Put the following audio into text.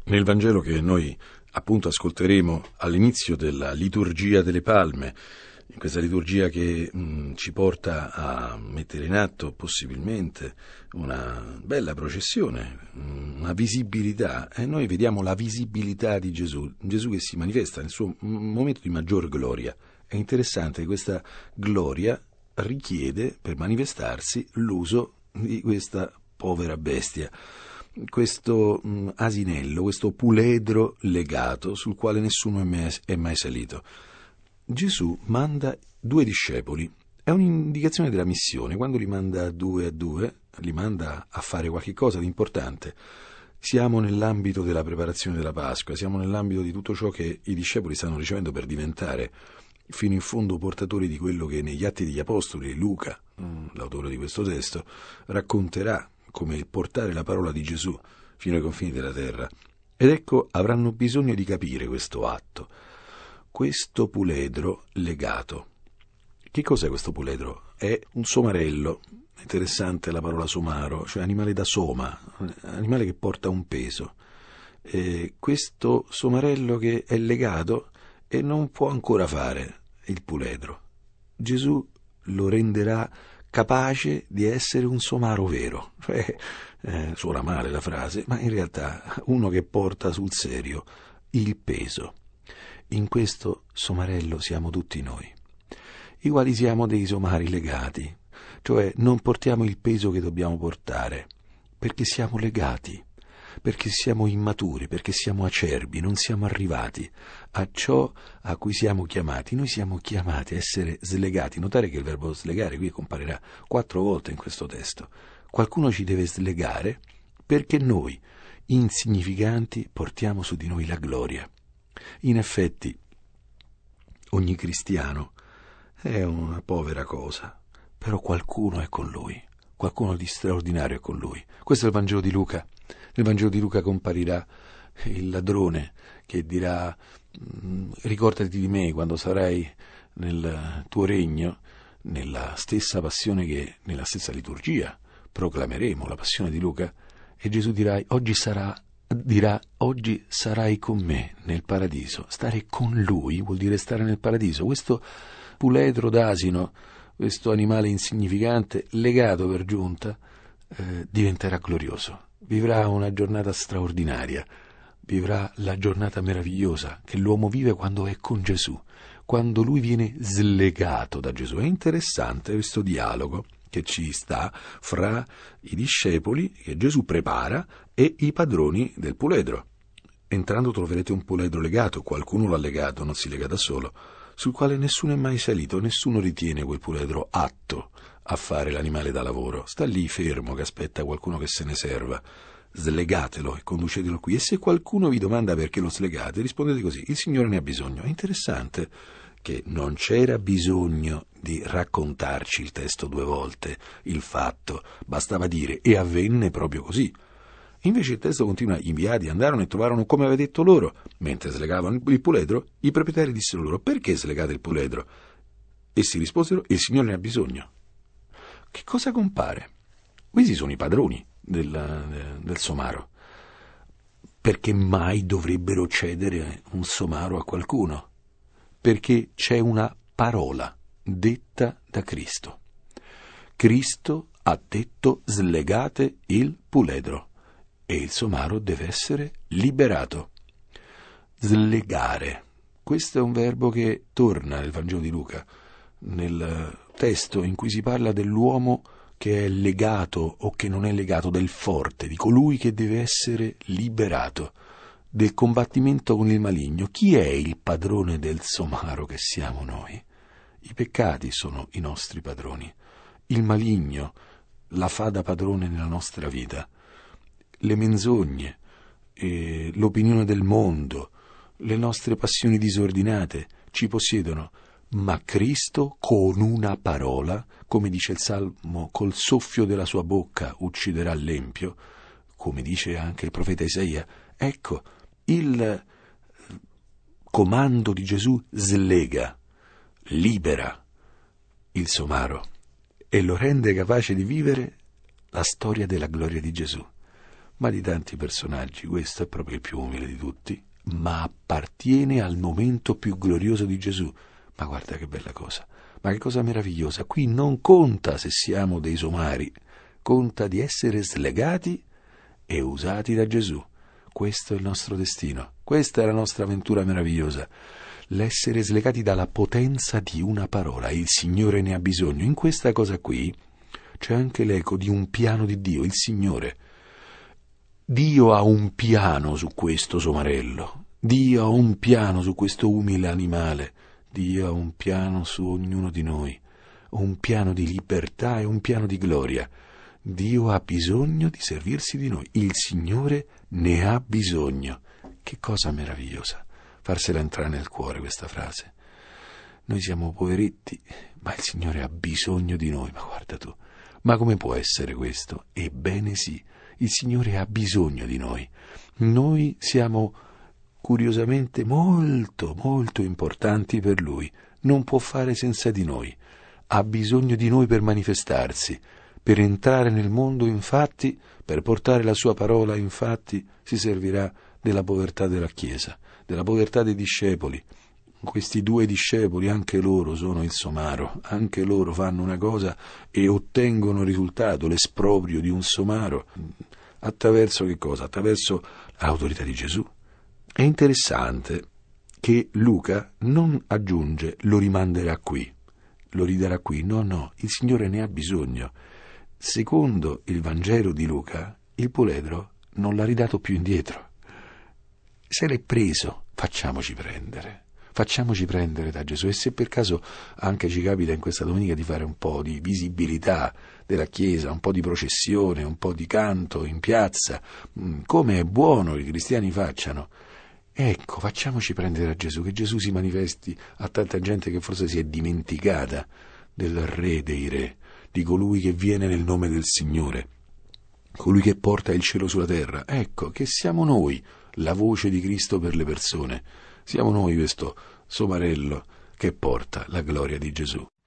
Nel Vangelo che noi appunto ascolteremo all'inizio della liturgia delle Palme, in questa liturgia che ci porta a mettere in atto possibilmente una bella processione, una visibilità, e noi vediamo la visibilità di Gesù che si manifesta nel suo momento di maggior gloria. È interessante che questa gloria richiede per manifestarsi l'uso di questa povera bestia, questo asinello, questo puledro legato sul quale nessuno è mai salito. Gesù manda 2 discepoli, è un'indicazione della missione. Quando li manda a due, li manda a fare qualche cosa di importante. Siamo nell'ambito della preparazione della Pasqua, siamo nell'ambito di tutto ciò che i discepoli stanno ricevendo per diventare fino in fondo portatori di quello che negli Atti degli Apostoli Luca, l'autore di questo testo, racconterà come il portare la parola di Gesù fino ai confini della terra. Ed ecco, avranno bisogno di capire questo atto, questo puledro legato. Che cos'è questo puledro? È un somarello. Interessante la parola somaro, cioè animale da soma, animale che porta un peso. Questo somarello che è legato e non può ancora fare il puledro. Gesù lo renderà capace di essere un somaro vero. Suona male la frase, ma in realtà uno che porta sul serio il peso. In questo somarello siamo tutti noi, i quali siamo dei somari legati, cioè non portiamo il peso che dobbiamo portare, perché siamo legati, perché siamo immaturi, perché siamo acerbi, non siamo arrivati a ciò a cui siamo chiamati. Noi siamo chiamati a essere slegati. Notare che il verbo slegare qui comparirà 4 volte in questo testo. Qualcuno ci deve slegare perché noi, insignificanti, portiamo su di noi la gloria. In effetti, ogni cristiano è una povera cosa, però qualcuno è con lui, qualcuno di straordinario è con lui. Questo è il Vangelo di Luca. Nel Vangelo di Luca comparirà il ladrone che dirà: ricordati di me quando sarai nel tuo regno, nella stessa passione che nella stessa liturgia proclameremo, la passione di Luca, e Gesù dirà: oggi sarai con me nel paradiso. Stare con lui vuol dire stare nel paradiso. Questo puledro d'asino, questo animale insignificante, legato per giunta, diventerà glorioso. Vivrà una giornata straordinaria, vivrà la giornata meravigliosa che l'uomo vive quando è con Gesù, quando lui viene slegato da Gesù. È interessante questo dialogo che ci sta fra i discepoli che Gesù prepara e i padroni del puledro. Entrando troverete un puledro legato, qualcuno l'ha legato, non si lega da solo, sul quale nessuno è mai salito, nessuno ritiene quel puledro atto a fare l'animale da lavoro. Sta lì fermo che aspetta qualcuno che se ne serva. Slegatelo e conducetelo qui. E se qualcuno vi domanda perché lo slegate, rispondete così: il Signore ne ha bisogno. È interessante che non c'era bisogno di raccontarci il testo 2 volte, il fatto, bastava dire e avvenne proprio così. Invece il testo continua: gli inviati andarono e trovarono come aveva detto loro. Mentre slegavano il puledro, i proprietari dissero loro: perché slegate il puledro? Essi risposero: il Signore ne ha bisogno. Che cosa compare? Questi sono i padroni del somaro. Perché mai dovrebbero cedere un somaro a qualcuno? Perché c'è una parola detta da Cristo. Cristo ha detto: slegate il puledro, e il somaro deve essere liberato. Slegare. Questo è un verbo che torna nel Vangelo di Luca, nel testo in cui si parla dell'uomo che è legato o che non è legato, del forte, di colui che deve essere liberato, del combattimento con il maligno. Chi è il padrone del somaro che siamo noi? I peccati sono i nostri padroni. Il maligno la fa da padrone nella nostra vita. Le menzogne, l'opinione del mondo, le nostre passioni disordinate ci possiedono, ma Cristo con una parola, come dice il Salmo, col soffio della sua bocca ucciderà l'empio, come dice anche il profeta Isaia. Ecco, il comando di Gesù slega, libera il somaro e lo rende capace di vivere la storia della gloria di Gesù. ma di tanti personaggi questo è proprio il più umile di tutti, ma appartiene al momento più glorioso di Gesù. Ma guarda che bella cosa, ma che cosa meravigliosa. Qui non conta se siamo dei somari, conta di essere slegati e usati da Gesù. Questo è il nostro destino, questa è la nostra avventura meravigliosa, l'essere slegati dalla potenza di una parola. Il Signore ne ha bisogno. In questa cosa qui c'è anche l'eco di un piano di Dio, il Signore. Dio ha un piano su questo somarello, Dio ha un piano su questo umile animale, Dio ha un piano su ognuno di noi, un piano di libertà e un piano di gloria. Dio ha bisogno di servirsi di noi, il Signore ne ha bisogno. Che cosa meravigliosa, farsela entrare nel cuore questa frase. Noi siamo poveretti, ma il Signore ha bisogno di noi, ma guarda tu, ma come può essere questo? Ebbene sì, il Signore ha bisogno di noi. Noi siamo curiosamente molto, molto importanti per Lui. Non può fare senza di noi. Ha bisogno di noi per manifestarsi. Per entrare nel mondo, infatti, per portare la sua parola, infatti, si servirà della povertà della Chiesa, della povertà dei discepoli. Questi 2 discepoli, anche loro sono il somaro, anche loro fanno una cosa e ottengono risultato, l'esproprio di un somaro, attraverso che cosa? Attraverso l'autorità di Gesù. È interessante che Luca non aggiunge lo rimanderà qui, lo ridarà qui, no, il Signore ne ha bisogno. Secondo il Vangelo di Luca, il puledro non l'ha ridato più indietro. Se l'è preso, facciamoci prendere da Gesù. E se per caso anche ci capita in questa domenica di fare un po' di visibilità della Chiesa, un po' di processione, un po' di canto in piazza, come è buono i cristiani facciano, ecco, facciamoci prendere da Gesù, che Gesù si manifesti a tanta gente che forse si è dimenticata del Re dei Re, di colui che viene nel nome del Signore, colui che porta il cielo sulla terra. Ecco, che siamo noi la voce di Cristo per le persone. Siamo noi questo somarello che porta la gloria di Gesù.